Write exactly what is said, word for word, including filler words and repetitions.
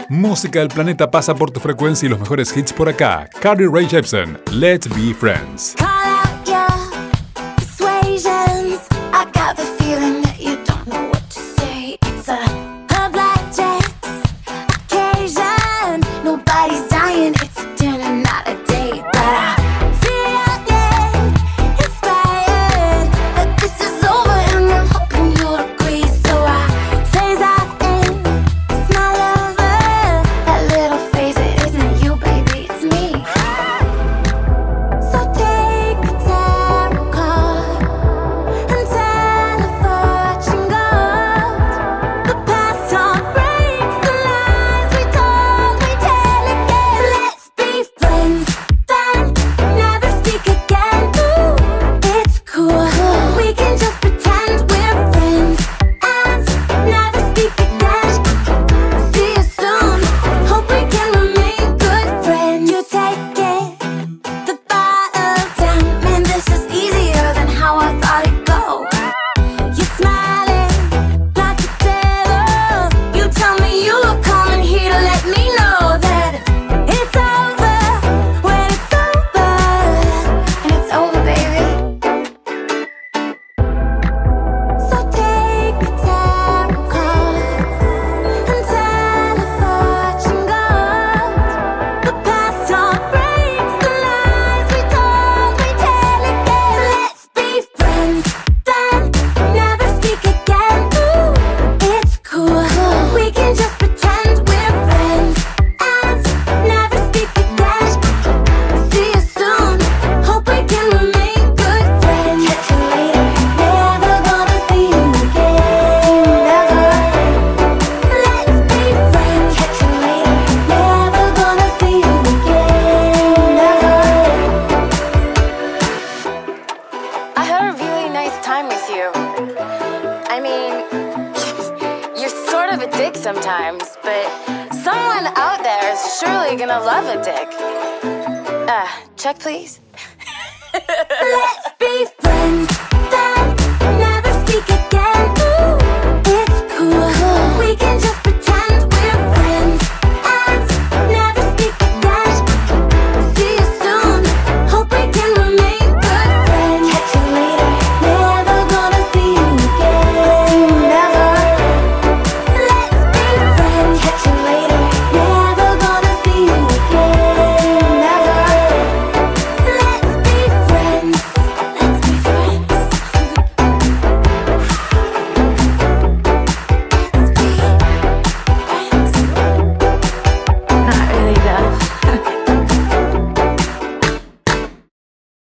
Música del planeta pasa por tu frecuencia y los mejores hits por acá. Carly Rae Jepsen, Let's Be Friends. Call out your persuasions. I got the feeling that you don't know what to say. It's a, a blackjack's occasion. Nobody's dying, it's a dinner, not a date. But I feel yeah, inspired that this is over and I'm hoping you'll agree. So I phase out in, it's my lover. That little phase, it isn't you, baby, it's me. So take a tarot card and tell a fortune goes. The past heartbreaks, the lies we told, we tell again. Let's be friends, then never speak again. Ooh, it's cool. We can just pretend we're friends and never speak again. See you soon. Hope we can remain good friends. You take it, the bottle down. Man, this is easier than how I thought it'd go. You're smiling like the devil. You tell me you were coming here to let me know that it's over when it's over. And it's over, baby. So take a tarot card and tell a fortune goes. The past heartbreaks, the lies we told, we tell again. Let's be friends, then never speak again. Ooh, it's cool. We can just pretend we're friends and never speak again. See you soon. Hope we can remain good friends. Catch you later. Never gonna see you again. Never. Let's be friends. Catch you later. Never gonna see you again. Never. I had a really nice time with you. I mean, you're sort of a dick sometimes, but someone out there is surely gonna love a dick. Uh, check please. Let's be friends.